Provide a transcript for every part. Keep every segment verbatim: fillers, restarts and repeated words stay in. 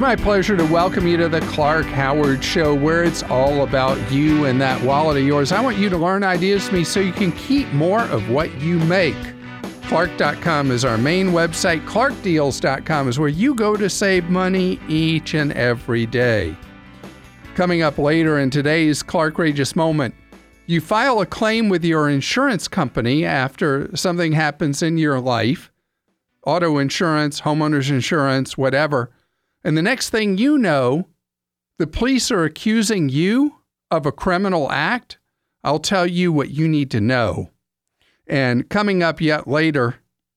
my pleasure to welcome you to the Clark Howard Show, where it's all about you and that wallet of yours. I want you to learn ideas from me so you can keep more of what you make. Clark dot com is our main website. Clark Deals dot com is where you go to save money each and every day. Coming up later in today's Clarkrageous Moment, you file a claim with your insurance company after something happens in your life, auto insurance, homeowner's insurance, whatever. And the next thing you know, the police are accusing you of a criminal act. I'll tell you what you need to know. And coming up yet later,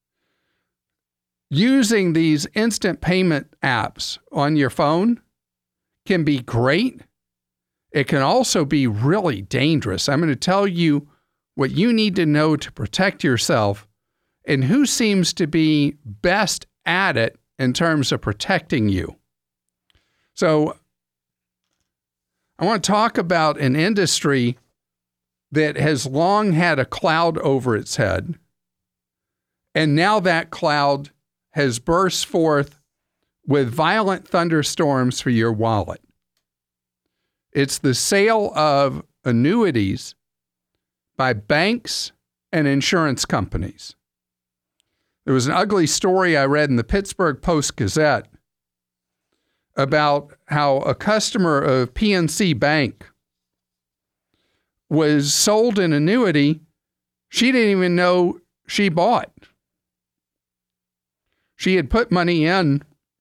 using these instant payment apps on your phone can be great. It can also be really dangerous. I'm going to tell you what you need to know to protect yourself and who seems to be best at it in terms of protecting you. So I want to talk about an industry that has long had a cloud over its head, and now that cloud has burst forth with violent thunderstorms for your wallet. It's the sale of annuities by banks and insurance companies. There was an ugly story I read in the Pittsburgh Post-Gazette about how a customer of P N C Bank was sold an annuity she didn't even know she bought. She had put money in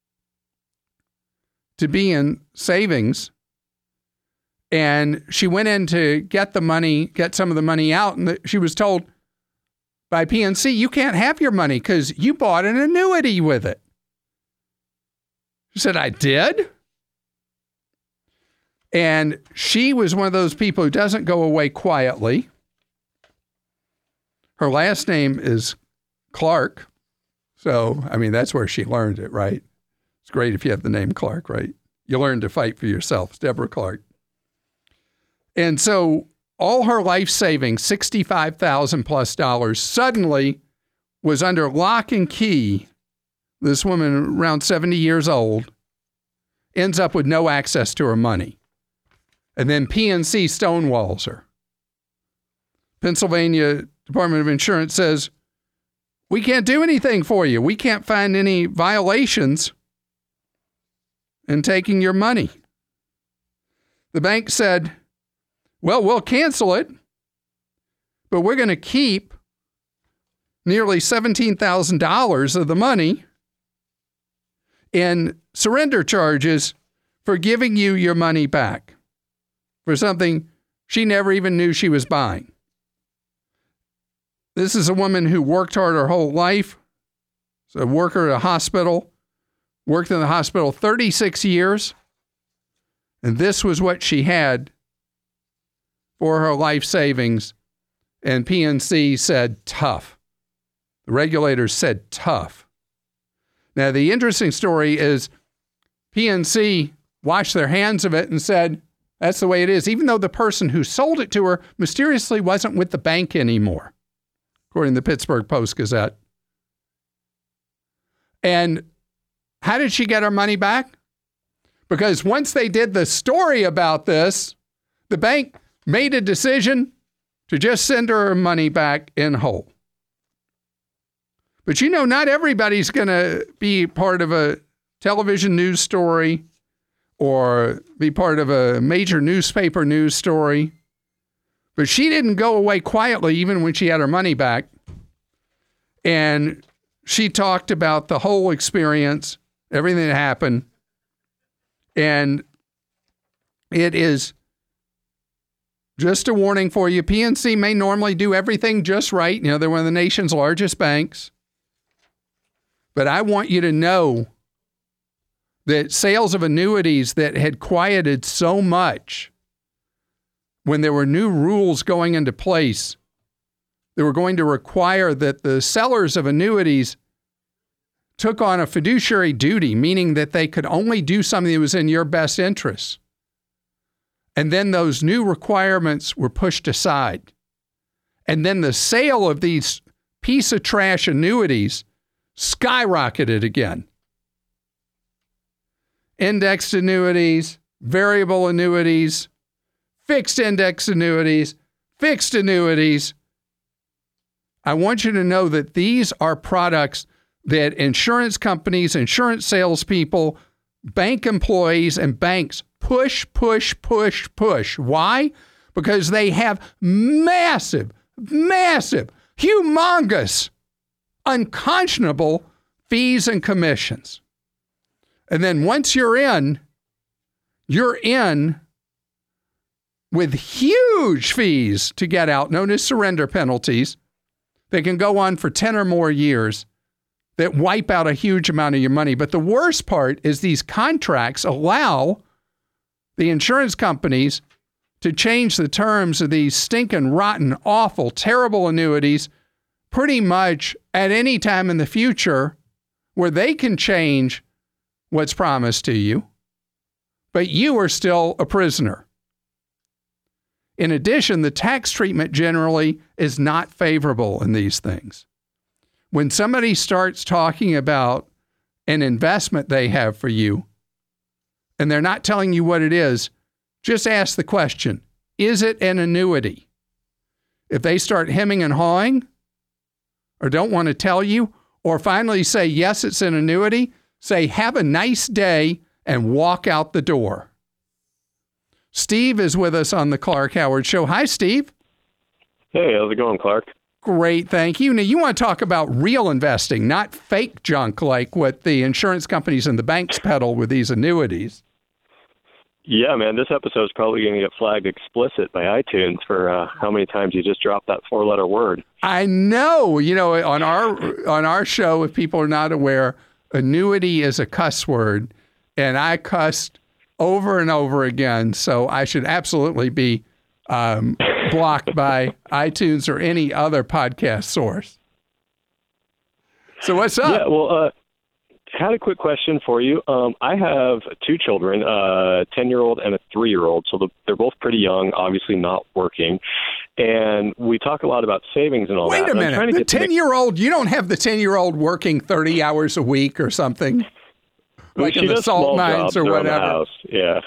to be in savings, and she went in to get the money, get some of the money out, and she was told by P N C, you can't have your money because you bought an annuity with it. She said, I did? And she was one of those people who doesn't go away quietly. Her last name is Clark. So, I mean, that's where she learned it, right? It's great if you have the name Clark, right? You learn to fight for yourself. It's Deborah Clark. And so all her life savings, sixty-five thousand dollars plus dollars, suddenly was under lock and key. This woman, around seventy years old, ends up with no access to her money. And then P N C stonewalls her. Pennsylvania Department of Insurance says, we can't do anything for you. We can't find any violations in taking your money. The bank said, well, we'll cancel it, but we're going to keep nearly seventeen thousand dollars of the money in surrender charges for giving you your money back for something she never even knew she was buying. This is a woman who worked hard her whole life. She's a worker at a hospital, worked in the hospital thirty-six years, and this was what she had for her life savings, and P N C said tough. The regulators said tough. Now, the interesting story is P N C washed their hands of it and said, that's the way it is, even though the person who sold it to her mysteriously wasn't with the bank anymore, according to the Pittsburgh Post-Gazette. And how did she get her money back? Because once they did the story about this, the bank made a decision to just send her her money back in whole. But you know, not everybody's going to be part of a television news story or be part of a major newspaper news story. But she didn't go away quietly even when she had her money back. And she talked about the whole experience, everything that happened. And it is just a warning for you. P N C may normally do everything just right. You know, they're one of the nation's largest banks. But I want you to know that sales of annuities that had quieted so much when there were new rules going into place, they were going to require that the sellers of annuities took on a fiduciary duty, meaning that they could only do something that was in your best interest. And then those new requirements were pushed aside. And then the sale of these piece of trash annuities skyrocketed again. indexed annuities, variable annuities, fixed index annuities, fixed annuities. I want you to know that these are products that insurance companies, insurance salespeople, bank employees, and banks push, push, push, push. Why? Because they have massive, massive, humongous, unconscionable fees and commissions. And then once you're in, you're in with huge fees to get out, known as surrender penalties. They can go on for ten or more years that wipe out a huge amount of your money. But the worst part is these contracts allow the insurance companies to change the terms of these stinking, rotten, awful, terrible annuities pretty much at any time in the future, where they can change what's promised to you, but you are still a prisoner. In addition, the tax treatment generally is not favorable in these things. When somebody starts talking about an investment they have for you, and they're not telling you what it is, just ask the question, is it an annuity? If they start hemming and hawing, or don't want to tell you, or finally say, yes, it's an annuity, say, have a nice day, and walk out the door. Steve is with us on the Clark Howard Show. Hi, Steve. Hey, how's it going, Clark? Great, thank you. Now, you want to talk about real investing, not fake junk like what the insurance companies and the banks peddle with these annuities. Yeah, man, this episode is probably going to get flagged explicit by iTunes for uh, how many times you just dropped that four-letter word. I know. You know, on our on our show, if people are not aware, annuity is a cuss word, and I cussed over and over again, so I should absolutely be um, blocked by iTunes or any other podcast source. So what's up? Yeah, well, uh, had a quick question for you. Um, I have two children, a ten-year-old and a three-year-old, so the, they're both pretty young, obviously not working. And we talk a lot about savings and all Wait that. Wait a minute. The ten-year-old, you don't have the ten-year-old working thirty hours a week or something? Like in the salt mines or whatever. Yeah.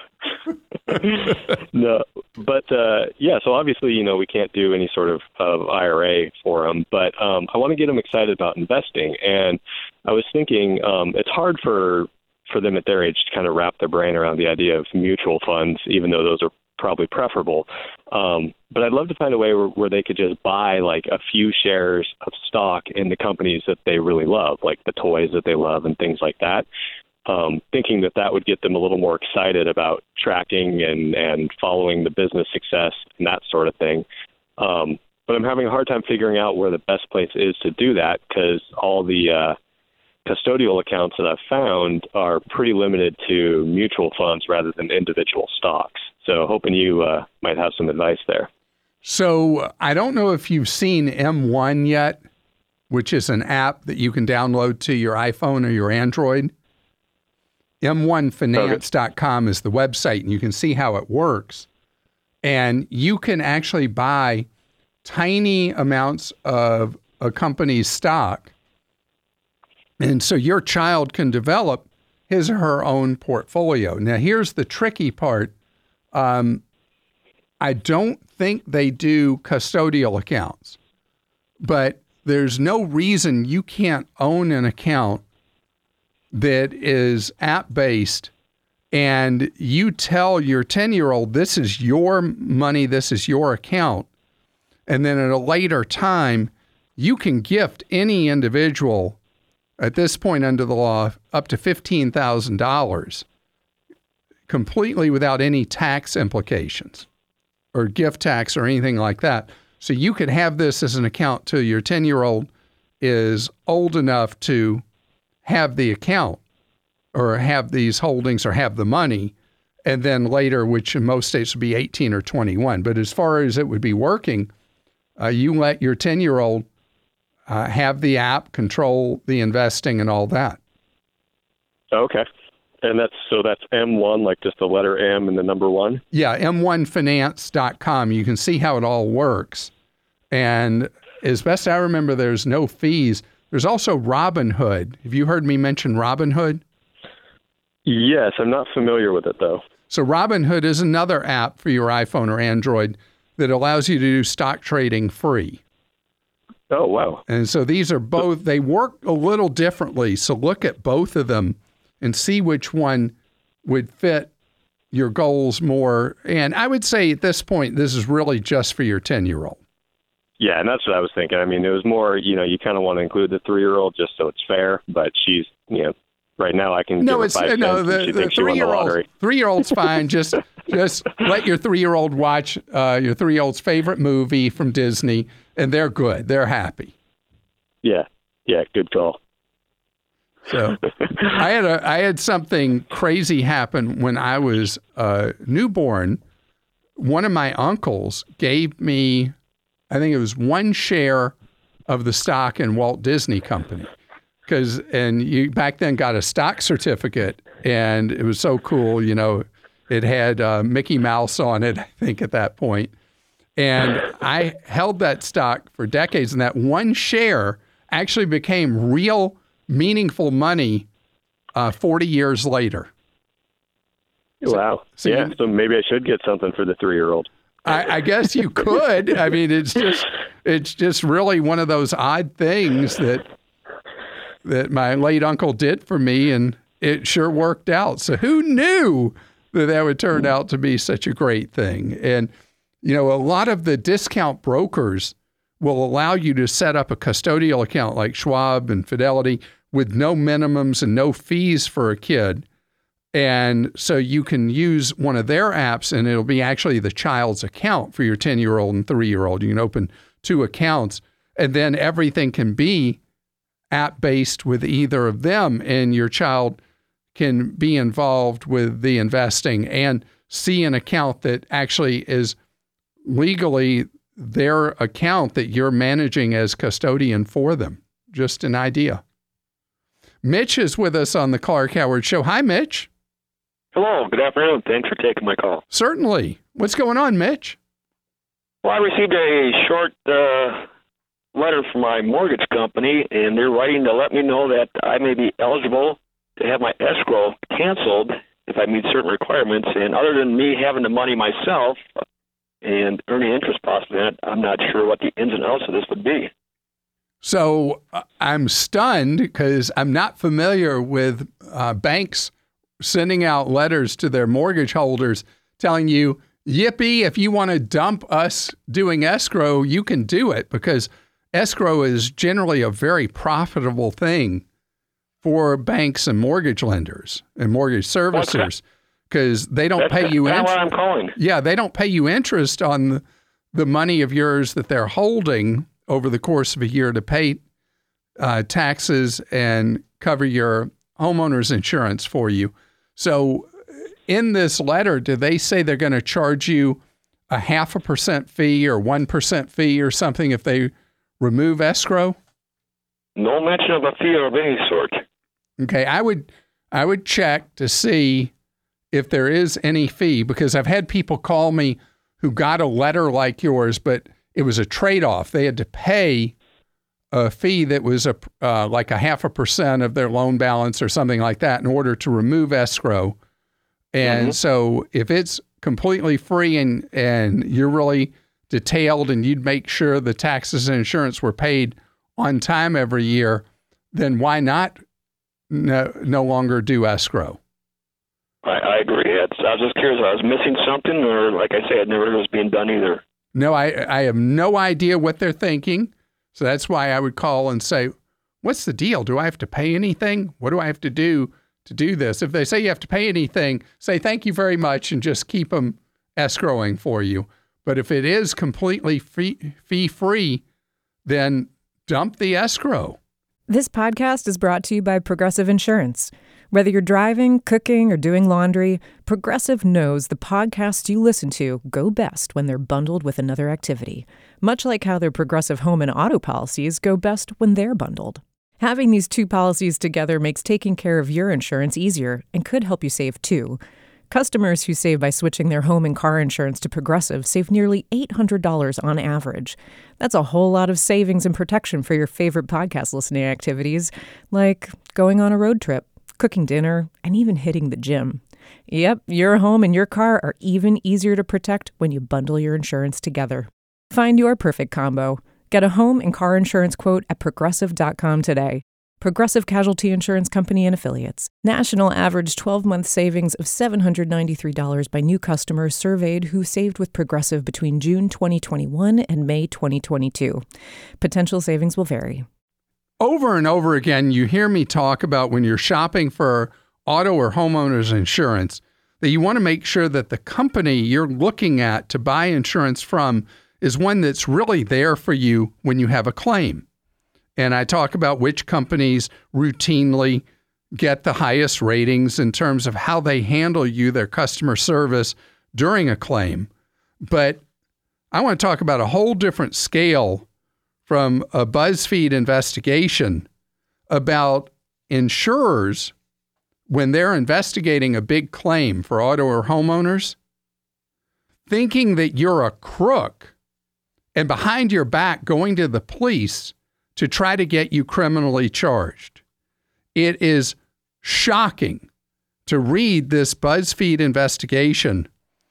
No, but uh, yeah, so obviously, you know, we can't do any sort of, of I R A for them, but um, I want to get them excited about investing. And I was thinking um, it's hard for, for them at their age to kind of wrap their brain around the idea of mutual funds, even though those are probably preferable. Um, but I'd love to find a way where, where they could just buy like a few shares of stock in the companies that they really love, like the toys that they love and things like that. Um, thinking that that would get them a little more excited about tracking and, and following the business success and that sort of thing. Um, but I'm having a hard time figuring out where the best place is to do that, because all the uh, custodial accounts that I've found are pretty limited to mutual funds rather than individual stocks. So hoping you uh, might have some advice there. So I don't know if you've seen M one yet, which is an app that you can download to your iPhone or your Android. M one finance dot com is the website, and you can see how it works. And you can actually buy tiny amounts of a company's stock. And so your child can develop his or her own portfolio. Now, here's the tricky part. Um, I don't think they do custodial accounts, but there's no reason you can't own an account that is app-based, and you tell your ten-year-old, this is your money, this is your account, and then at a later time, you can gift any individual, at this point under the law, up to fifteen thousand dollars, completely without any tax implications or gift tax or anything like that. So you could have this as an account till your ten-year-old is old enough to have the account or have these holdings or have the money, and then later, which in most states would be eighteen or twenty-one. But as far as it would be working, uh, you let your ten-year-old uh, have the app, control the investing and all that. Okay. And that's, so that's M one, like just the letter M and the number one? Yeah, M one finance dot com. You can see how it all works. And as best I remember, there's no fees. There's also Robinhood. Have you heard me mention Robinhood? Yes, I'm not familiar with it, though. So Robinhood is another app for your iPhone or Android that allows you to do stock trading free. Oh, wow. And so these are both, they work a little differently. So look at both of them and see which one would fit your goals more. And I would say at this point, this is really just for your ten-year-old. Yeah, and that's what I was thinking. I mean, it was more, you know, you kind of want to include the three-year-old just so it's fair, but she's, you know, right now I can no, give her it's five no, cents and the, she the thinks she won the three-year-old, lottery. three-year-old's fine. Just, just let your three-year-old watch uh, your three-year-old's favorite movie from Disney, and they're good. They're happy. Yeah, yeah, good call. So I had a I had something crazy happen when I was uh, newborn. One of my uncles gave me, I think it was one share of the stock in Walt Disney Company, because and you back then got a stock certificate, and it was so cool. You know, it had uh, Mickey Mouse on it, I think, at that point. And I held that stock for decades, and that one share actually became real meaningful money uh, forty years later. Wow. So, yeah, you, so maybe I should get something for the three-year-old. I, I guess you could. I mean, it's just it's just really one of those odd things that that my late uncle did for me, and it sure worked out. So who knew that that would turn out to be such a great thing? And, you know, a lot of the discount brokers will allow you to set up a custodial account like Schwab and Fidelity with no minimums and no fees for a kid. And so you can use one of their apps, and it'll be actually the child's account for your ten-year-old and three-year-old. You can open two accounts, and then everything can be app-based with either of them, and your child can be involved with the investing and see an account that actually is legally their account that you're managing as custodian for them. Just an idea. Mitch is with us on the Clark Howard Show. Hi, Mitch. Hello, good afternoon. Thanks for taking my call. Certainly. What's going on, Mitch? Well, I received a short uh, letter from my mortgage company, and they're writing to let me know that I may be eligible to have my escrow canceled if I meet certain requirements. And other than me having the money myself and earning interest possibly, I'm not sure what the ins and outs of this would be. So uh, I'm stunned because I'm not familiar with uh, banks sending out letters to their mortgage holders telling you, yippee, if you want to dump us doing escrow, you can do it, because escrow is generally a very profitable thing for banks and mortgage lenders and mortgage servicers, because they don't That's pay you interest. interest. That's what I'm calling. Yeah, they don't pay you interest on the, the money of yours that they're holding over the course of a year to pay uh, taxes and cover your homeowner's insurance for you. So in this letter, do they say they're going to charge you a half a percent fee or one percent fee or something if they remove escrow? No mention of a fee of any sort. Okay, I would I would check to see if there is any fee, because I've had people call me who got a letter like yours, but it was a trade-off. They had to pay a fee that was a uh, like a half a percent of their loan balance or something like that in order to remove escrow. And mm-hmm. so if it's completely free and, and you're really detailed and you'd make sure the taxes and insurance were paid on time every year, then why not no, no longer do escrow? I, I agree. It's, I was just curious. I was missing something, or like I said, never was being done either. No, I, I have no idea what they're thinking. So that's why I would call and say, what's the deal? Do I have to pay anything? What do I have to do to do this? If they say you have to pay anything, say thank you very much and just keep them escrowing for you. But if it is completely fee, fee-free, then dump the escrow. This podcast is brought to you by Progressive Insurance. Whether you're driving, cooking, or doing laundry, Progressive knows the podcasts you listen to go best when they're bundled with another activity, much like how their Progressive home and auto policies go best when they're bundled. Having these two policies together makes taking care of your insurance easier and could help you save too. Customers who save by switching their home and car insurance to Progressive save nearly eight hundred dollars on average. That's a whole lot of savings and protection for your favorite podcast listening activities, like going on a road trip, cooking dinner, and even hitting the gym. Yep, your home and your car are even easier to protect when you bundle your insurance together. Find your perfect combo. Get a home and car insurance quote at Progressive dot com today. Progressive Casualty Insurance Company and Affiliates. National average twelve-month savings of seven hundred ninety-three dollars by new customers surveyed who saved with Progressive between June twenty twenty-one and May twenty twenty-two. Potential savings will vary. Over and over again, you hear me talk about when you're shopping for auto or homeowners insurance, that you want to make sure that the company you're looking at to buy insurance from is one that's really there for you when you have a claim. And I talk about which companies routinely get the highest ratings in terms of how they handle you, their customer service during a claim. But I want to talk about a whole different scale from a BuzzFeed investigation about insurers when they're investigating a big claim for auto or homeowners, thinking that you're a crook and behind your back going to the police to try to get you criminally charged. It is shocking to read this BuzzFeed investigation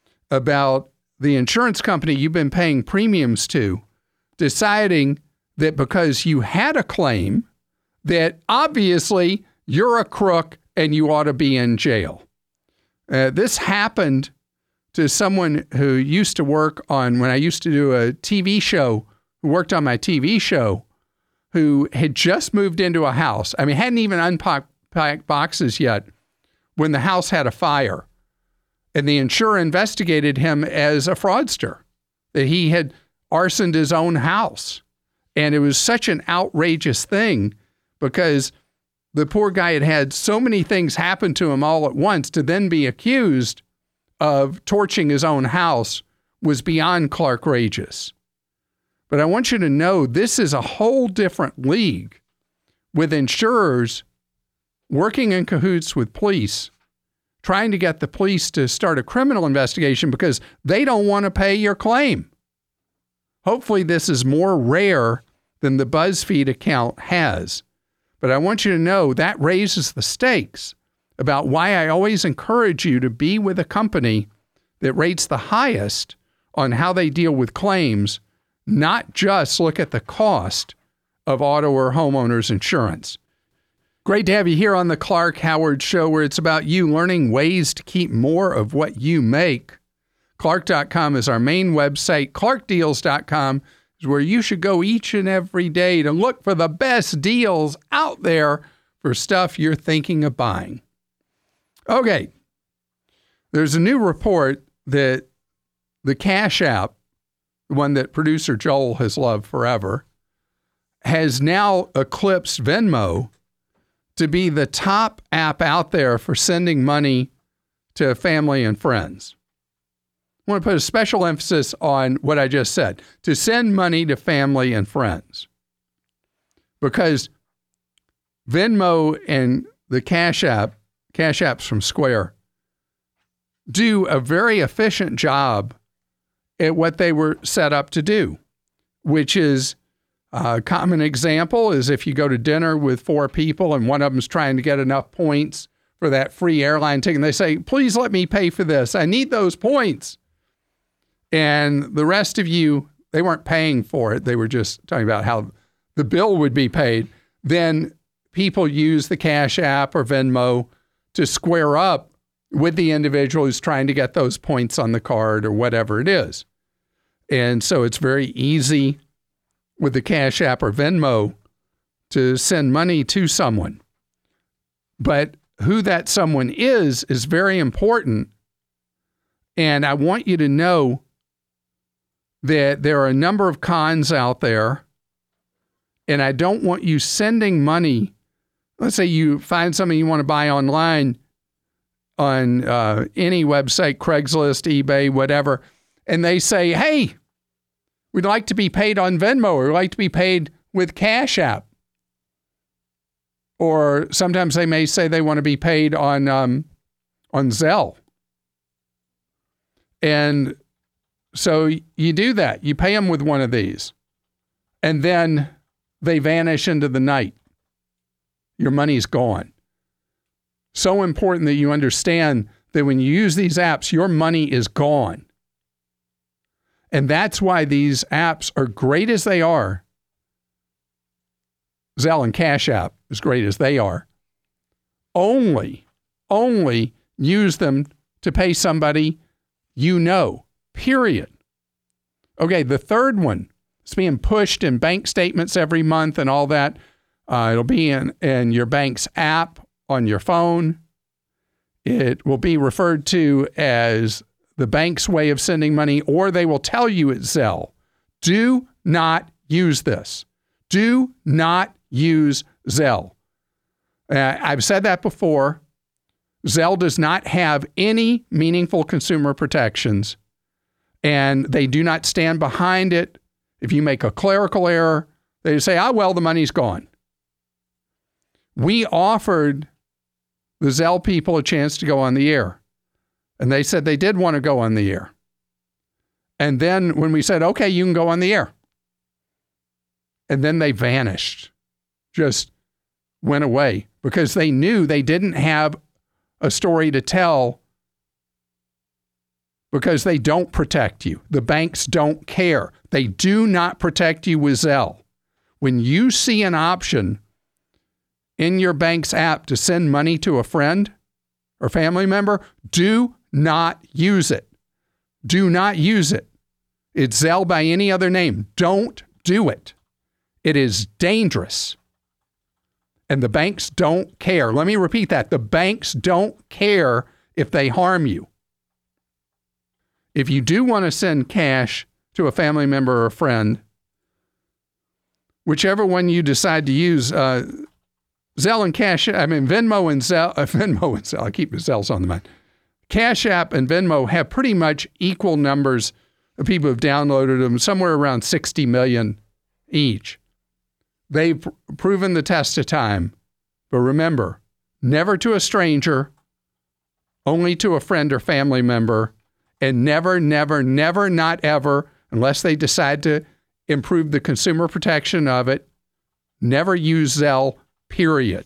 about the insurance company you've been paying premiums to deciding that because you had a claim, that obviously you're a crook and you ought to be in jail. Uh, this happened to someone who used to work on, when I used to do a T V show, who worked on my T V show, who had just moved into a house. I mean, hadn't even unpacked boxes yet when the house had a fire. And the insurer investigated him as a fraudster, that he had arsoned his own house. And it was such an outrageous thing because the poor guy had had so many things happen to him all at once, to then be accused of torching his own house was beyond Clark-rageous. But I want you to know this is a whole different league with insurers working in cahoots with police, trying to get the police to start a criminal investigation because they don't want to pay your claim. Hopefully this is more rare than the BuzzFeed account has. But I want you to know that raises the stakes about why I always encourage you to be with a company that rates the highest on how they deal with claims, not just look at the cost of auto or homeowners insurance. Great to have you here on the Clark Howard Show, where it's about you learning ways to keep more of what you make. Clark dot com is our main website. Clark Deals dot com is where you should go each and every day to look for the best deals out there for stuff you're thinking of buying. Okay, there's a new report that the Cash App, the one that producer Joel has loved forever, has now eclipsed Venmo to be the top app out there for sending money to family and friends. I want to put a special emphasis on what I just said, to send money to family and friends. Because Venmo and the Cash App, Cash App's from Square, do a very efficient job at what they were set up to do, which is a common example is if you go to dinner with four people and one of them's trying to get enough points for that free airline ticket, and they say, please let me pay for this. I need those points. And the rest of you, they weren't paying for it. They were just talking about how the bill would be paid. Then people use the Cash App or Venmo to square up with the individual who's trying to get those points on the card or whatever it is. And so it's very easy with the Cash App or Venmo to send money to someone. But who that someone is is very important. And I want you to know that there are a number of cons out there, and I don't want you sending money. Let's say you find something you want to buy online on uh, any website, Craigslist, eBay, whatever, and they say, hey, we'd like to be paid on Venmo, or we'd like to be paid with Cash App. Or sometimes they may say they want to be paid on um, on Zelle. And so you do that. You pay them with one of these. And then they vanish into the night. Your money's gone. So important that you understand that when you use these apps, your money is gone. And that's why these apps are great as they are. Zelle and Cash App, as great as they are, only, only use them to pay somebody you know, period. Okay, the third one, it's being pushed in bank statements every month and all that. Uh, it'll be in, in your bank's app on your phone. It will be referred to as the bank's way of sending money, or they will tell you it's Zelle. Do not use this. Do not use Zelle. Uh, I've said that before. Zelle does not have any meaningful consumer protections, and they do not stand behind it. If you make a clerical error, they say, oh, well, the money's gone. We offered the Zelle people a chance to go on the air, and they said they did want to go on the air. And then when we said, okay, you can go on the air, and then they vanished, just went away, because they knew they didn't have a story to tell, because they don't protect you. The banks don't care. They do not protect you with Zelle. When you see an option in your bank's app to send money to a friend or family member, do not use it. Do not use it. It's Zelle by any other name. Don't do it. It is dangerous. And the banks don't care. Let me repeat that. The banks don't care if they harm you. If you do want to send cash to a family member or a friend, whichever one you decide to use, uh, Zelle and Cash, I mean, Venmo and Zelle, uh, Venmo and Zelle, I keep the Zelle's on the mind. Cash App and Venmo have pretty much equal numbers of people who've downloaded them, somewhere around sixty million each. They've pr- proven the test of time. But remember, never to a stranger, only to a friend or family member, and never, never, never, not ever, unless they decide to improve the consumer protection of it, never use Zelle, period.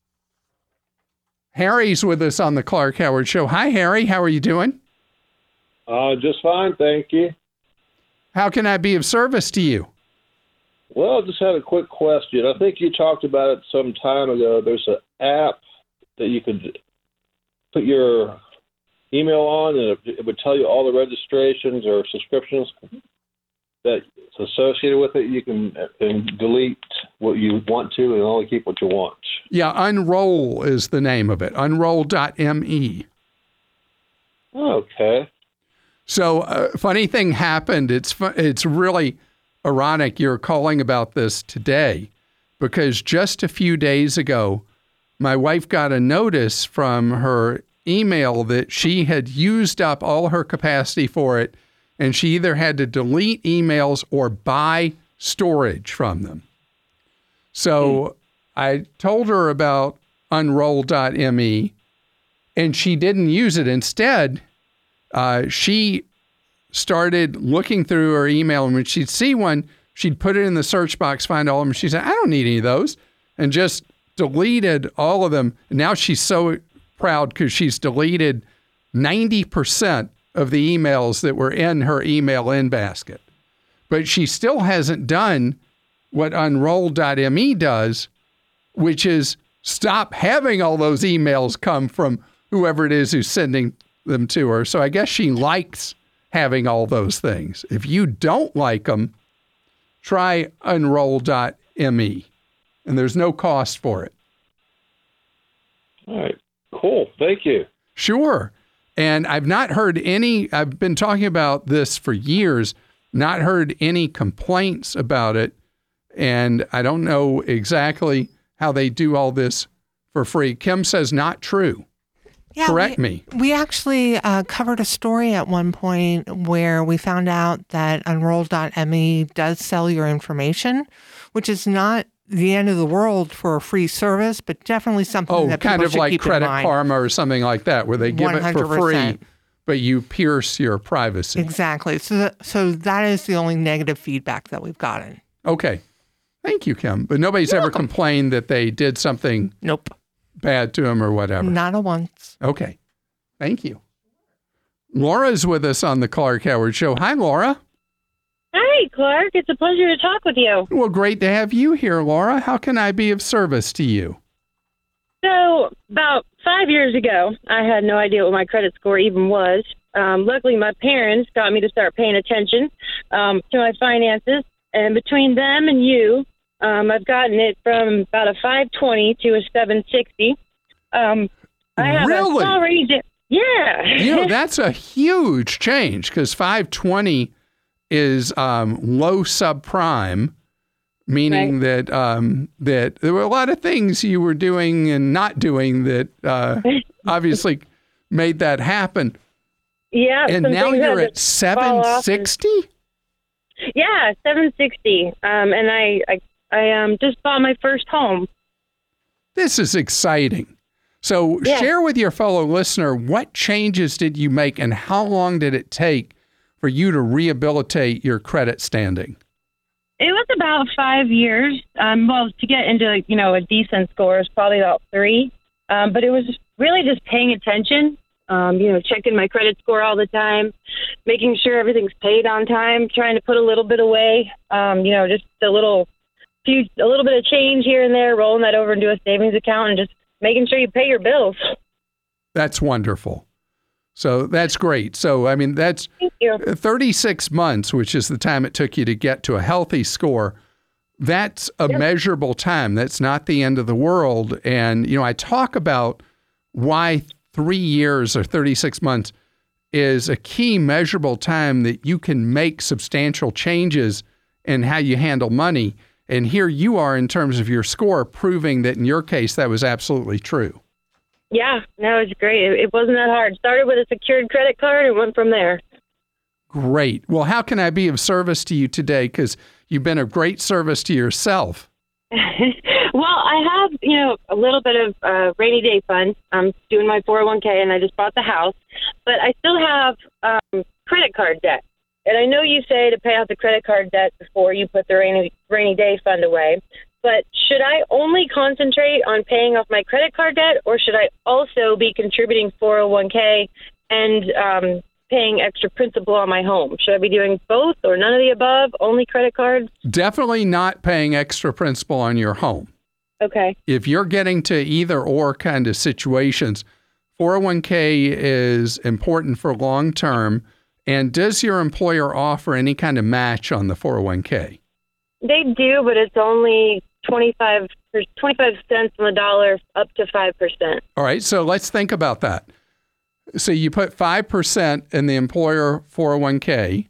Harry's with us on the Clark Howard Show. Hi, Harry. How are you doing? Uh, just fine, thank you. How can I be of service to you? Well, I just had a quick question. I think you talked about it some time ago. There's an app that you could put your email on, and it would tell you all the registrations or subscriptions that's associated with it. You can and delete what you want to and only keep what you want. Yeah, Unroll is the name of it, unroll dot me. Okay. So a funny thing happened. It's fu- It's really ironic you're calling about this today, because just a few days ago, my wife got a notice from her email that she had used up all her capacity for it, and she either had to delete emails or buy storage from them. So mm. I told her about unroll dot me, and she didn't use it. Instead, uh, she started looking through her email, and when she'd see one, she'd put it in the search box, find all of them. She said, I don't need any of those, and just deleted all of them. And now she's so proud because she's deleted ninety percent of the emails that were in her email in basket. But she still hasn't done what unroll dot me does, which is stop having all those emails come from whoever it is who's sending them to her. So I guess she likes having all those things. If you don't like them, try unroll dot me, and there's no cost for it. All right. Cool. Thank you. Sure. And I've not heard any, I've been talking about this for years, not heard any complaints about it. And I don't know exactly how they do all this for free. Kim says not true. Yeah, Correct we, me. We actually uh, covered a story at one point where we found out that unroll dot me does sell your information, which is not the end of the world for a free service, but definitely something oh, that kind people of should like keep Credit in mind. Karma or something like that, where they give one hundred percent. it for free, but you pierce your privacy. Exactly. So, that, so that is the only negative feedback that we've gotten. Okay. Thank you, Kim. But nobody's You're ever welcome. complained that they did something Nope. bad to them or whatever? Not a once. Okay. Thank you. Laura's with us on the Clark Howard Show. Hi, Laura. Hi, Clark. It's a pleasure to talk with you. Well, great to have you here, Laura. How can I be of service to you? So, about five years ago, I had no idea what my credit score even was. Um, luckily, my parents got me to start paying attention um, to my finances. And between them and you, um, I've gotten it from about a five twenty to a seven sixty. Um, I have Really? a small range. Yeah. You know, that's a huge change because five twenty is um, low subprime, meaning Right. that um, that there were a lot of things you were doing and not doing that uh, obviously made that happen. Yeah. And some now things you're had at to fall seven off and- sixty? Yeah, seven sixty. Um, and I, I, I um, just bought my first home. This is exciting. So Yeah. share with your fellow listener, what changes did you make and how long did it take for you to rehabilitate your credit standing? It was about five years. Um, well, to get into, you know, a decent score is probably about three. Um, but it was really just paying attention, um, you know, checking my credit score all the time, making sure everything's paid on time, trying to put a little bit away, um, you know, just a little few, a little bit of change here and there, rolling that over into a savings account and just making sure you pay your bills. That's wonderful. So that's great. So, I mean, that's Thank you. thirty-six months, which is the time it took you to get to a healthy score. That's a Yep. measurable time. That's not the end of the world. And, you know, I talk about why three years or thirty-six months is a key measurable time that you can make substantial changes in how you handle money. And here you are in terms of your score, proving that in your case, that was absolutely true. Yeah, no, it's great. It, it wasn't that hard. Started with a secured credit card and went from there. Great. Well, how can I be of service to you today? Because you've been of great service to yourself. Well, I have, you know, a little bit of uh, rainy day fund. I'm doing my four oh one k and I just bought the house, but I still have um, credit card debt. And I know you say to pay off the credit card debt before you put the rainy, rainy day fund away, but should I only concentrate on paying off my credit card debt, or should I also be contributing four oh one k and um, paying extra principal on my home? Should I be doing both or none of the above, only credit cards? Definitely not paying extra principal on your home. Okay. If you're getting to either or kind of situations, four oh one k is important for long term. And does your employer offer any kind of match on the four oh one k? They do, but it's only twenty-five, twenty-five cents on the dollar up to five percent. All right, so let's think about that. So you put five percent in the employer four oh one k,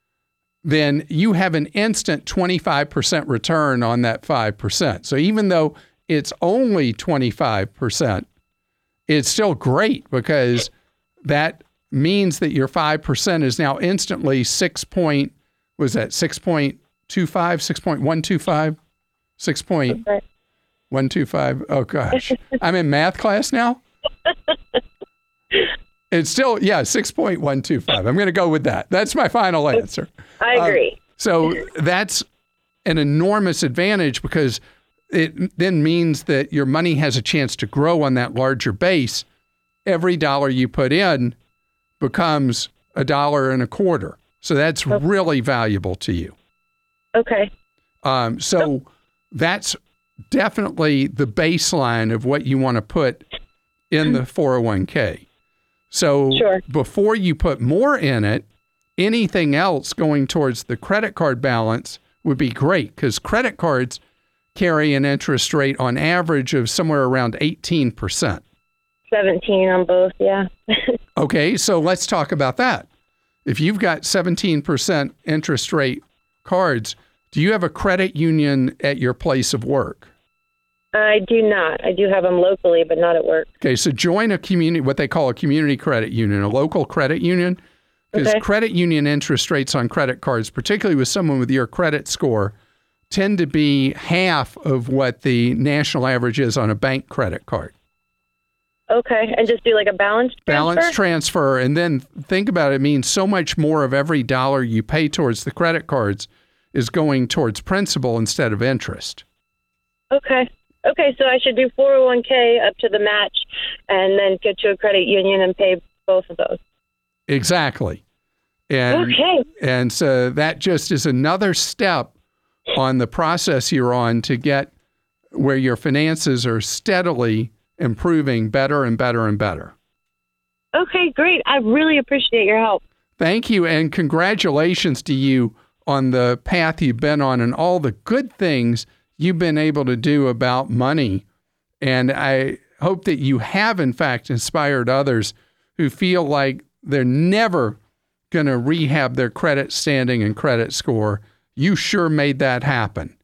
then you have an instant twenty-five percent return on that five percent. So even though it's only twenty-five percent, it's still great because that means that your five percent is now instantly six point, was that six point two five, six point one two five, six point one two five. Oh gosh, I'm in math class now. It's still, yeah, six point one two five. I'm going to go with that. That's my final answer. I agree. Um, so that's an enormous advantage because it then means that your money has a chance to grow on that larger base. Every dollar you put in becomes a dollar and a quarter. So that's Okay. really valuable to you. Okay. Um, so that's definitely the baseline of what you want to put in the four oh one k. So Sure. before you put more in it, anything else going towards the credit card balance would be great because credit cards carry an interest rate on average of somewhere around eighteen percent. seventeen on both, yeah. Okay, so let's talk about that. If you've got seventeen percent interest rate cards, do you have a credit union at your place of work? I do not. I do have them locally, but not at work. Okay, so join a community, what they call a community credit union, a local credit union, because Okay. credit union interest rates on credit cards, particularly with someone with your credit score, tend to be half of what the national average is on a bank credit card. Okay, and just do like a balance transfer? Balance transfer, and then think about it, it means so much more of every dollar you pay towards the credit cards is going towards principal instead of interest. Okay. Okay, so I should do four oh one k up to the match and then go to a credit union and pay both of those. Exactly. And, okay. And so that just is another step on the process you're on to get where your finances are steadily improving better and better and better. Okay, great. I really appreciate your help. Thank you, and congratulations to you on the path you've been on and all the good things you've been able to do about money. And I hope that you have, in fact, inspired others who feel like they're never going to rehab their credit standing and credit score. You sure made that happen.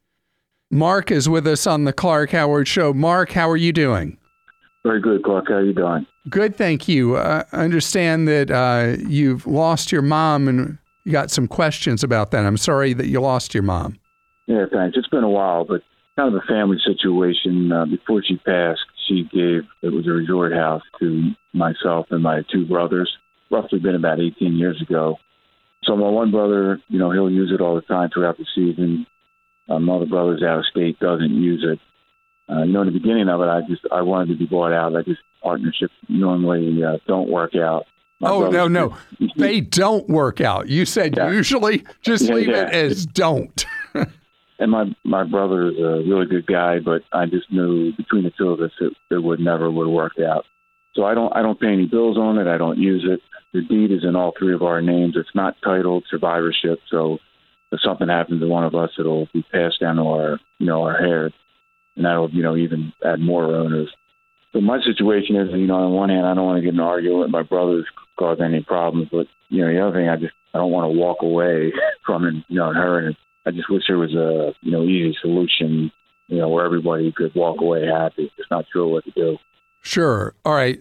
Mark is with us on the Clark Howard Show. Mark, how are you doing? Very good, Clark. How are you doing? Good, thank you. Uh, I understand that uh, you've lost your mom and you got some questions about that. I'm sorry that you lost your mom. Yeah, thanks. It's been a while, but kind of a family situation. Uh, before she passed, she gave, it was a resort house to myself and my two brothers, roughly been about eighteen years ago. So my one brother, you know, he'll use it all the time throughout the season. Uh, my other brother's out of state, doesn't use it. Uh, you know, in the beginning of it, I just, I wanted to be bought out. I just, partnerships normally uh, don't work out. My oh, no, no. Just, they don't work out. You said yeah. usually, just yeah, leave yeah. it as don't. And my, my brother is a really good guy, but I just knew between the two of us it, it would never would work out. So I don't I don't pay any bills on it. I don't use it. The deed is in all three of our names. It's not titled survivorship. So if something happens to one of us, it'll be passed down to our you know our heirs, and that'll you know even add more owners. So my situation is, you know, on one hand, I don't want to get in an argument with my brothers, cause any problems. But you know, the other thing, I just I don't want to walk away from it, you know, inheritance. I just wish there was a, you know, easy solution, you know, where everybody could walk away happy. Just not sure what to do. Sure. All right.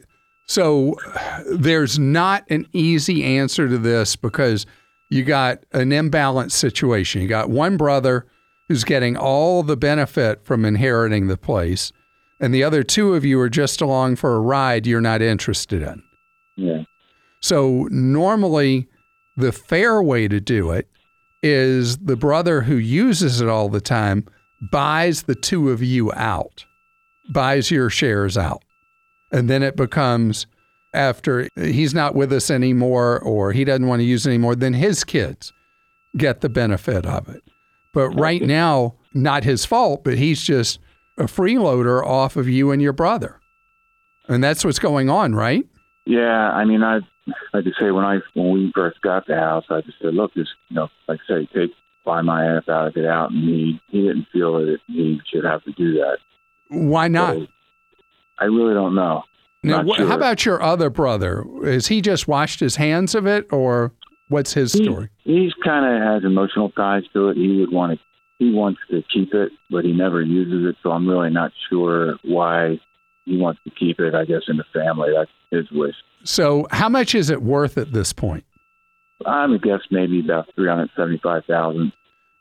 So there's not an easy answer to this because you got an imbalanced situation. You got one brother who's getting all the benefit from inheriting the place, and the other two of you are just along for a ride you're not interested in. Yeah. So normally the fair way to do it is the brother who uses it all the time buys the two of you out, buys your shares out. And then it becomes, after he's not with us anymore or he doesn't want to use it anymore, then his kids get the benefit of it. But right now, not his fault, but he's just a freeloader off of you and your brother. And that's what's going on, right? Yeah, I mean, I like to say when I when we first got the house, I just said, look, just you know, like I say, take buy my ass out, get out, and he he didn't feel that he should have to do that. Why not? So, I really don't know. Now, Not wh- sure. How about your other brother? Has he just washed his hands of it, or what's his he, story? He's kind of has emotional ties to it. He would want to, he wants to keep it, but he never uses it. So I'm really not sure why he wants to keep it. I guess in the family, that's his wish. So how much is it worth at this point? I'm a guess maybe about three hundred seventy-five thousand.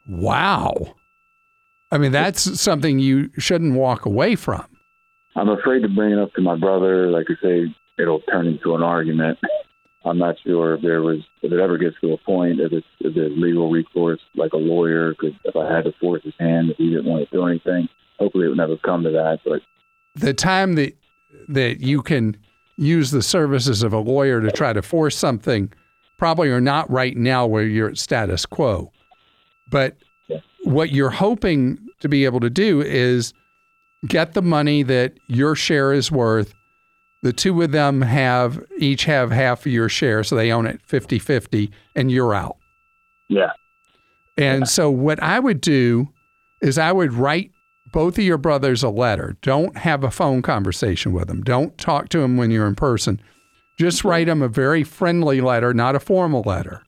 Wow. I mean, that's something you shouldn't walk away from. I'm afraid to bring it up to my brother. Like I say, it'll turn into an argument. I'm not sure if there was, if it ever gets to a point, if it's, if there's legal recourse, like a lawyer, because if I had to force his hand, if he didn't want to do anything, hopefully it would never come to that. But the time that that you can use the services of a lawyer to try to force something probably are not right now where you're at status quo. But yeah. What you're hoping to be able to do is get the money that your share is worth. The two of them have each have half of your share, so they own it fifty-fifty, and you're out. Yeah. And yeah. so what I would do is I would write both of your brothers a letter. Don't have a phone conversation with them. Don't talk to them when you're in person. Just write them a very friendly letter, not a formal letter,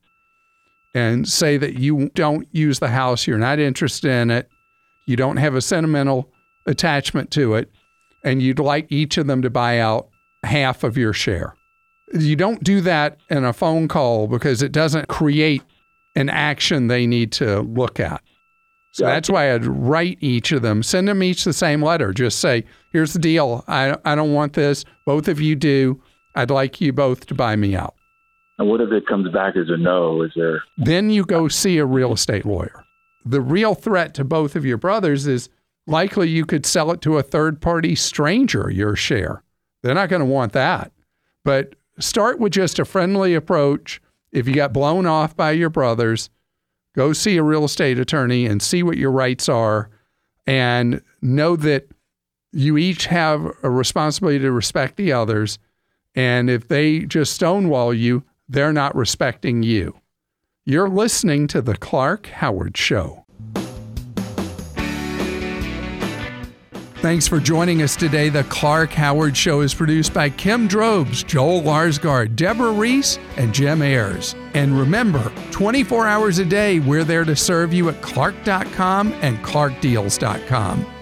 and say that you don't use the house, you're not interested in it, you don't have a sentimental attachment to it, and you'd like each of them to buy out half of your share. You don't do that in a phone call because it doesn't create an action they need to look at. So yeah. That's why I'd write each of them, send them each the same letter. Just say, here's the deal. I, I don't want this. Both of you do. I'd like you both to buy me out. And what if it comes back as a no? Is there? Then you go see a real estate lawyer. The real threat to both of your brothers is likely you could sell it to a third-party stranger, your share. They're not going to want that. But start with just a friendly approach. If you got blown off by your brothers, go see a real estate attorney and see what your rights are, and know that you each have a responsibility to respect the others. And if they just stonewall you, they're not respecting you. You're listening to The Clark Howard Show. Thanks for joining us today. The Clark Howard Show is produced by Kim Drobes, Joel Larsgaard, Deborah Reese, and Jim Ayers. And remember, twenty-four hours a day, we're there to serve you at clark dot com and clark deals dot com.